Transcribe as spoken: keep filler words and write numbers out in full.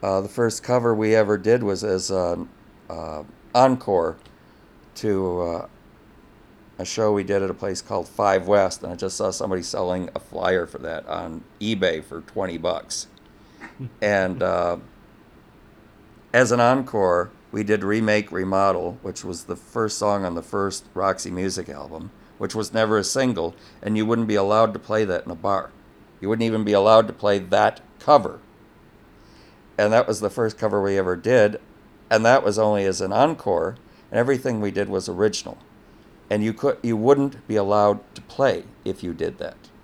Uh, the first cover we ever did was as an uh, encore to uh, a show we did at a place called Five West, and I just saw somebody selling a flyer for that on eBay for twenty bucks. And uh, as an encore, we did Remake Remodel, which was the first song on the first Roxy Music album, which was never a single, and you wouldn't be allowed to play that in a bar. You wouldn't even be allowed to play that cover. And that was the first cover we ever did, and that was only as an encore, and everything we did was original. And you could you wouldn't be allowed to play if you did that.